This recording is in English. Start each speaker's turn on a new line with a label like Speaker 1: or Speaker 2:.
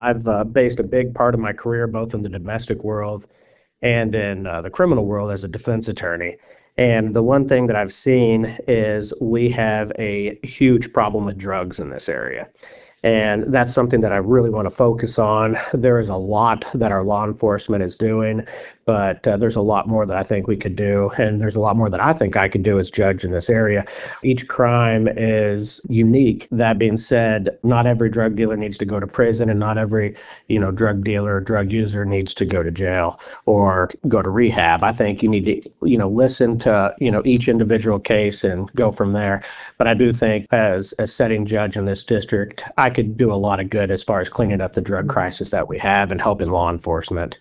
Speaker 1: I've based a big part of my career both in the domestic world and in the criminal world as a defense attorney. And the one thing that I've seen is we have a huge problem with drugs in this area. And that's something that I really want to focus on. There is a lot that our law enforcement is doing, but there's a lot more that I think we could do. And there's a lot more that I think I could do as judge in this area. Each crime is unique. That being said, not every drug dealer needs to go to prison, and not every, drug dealer or drug user needs to go to jail or go to rehab. I think you need to, listen to, each individual case and go from there. But I do think as a setting judge in this district, I could do a lot of good as far as cleaning up the drug crisis that we have and helping law enforcement.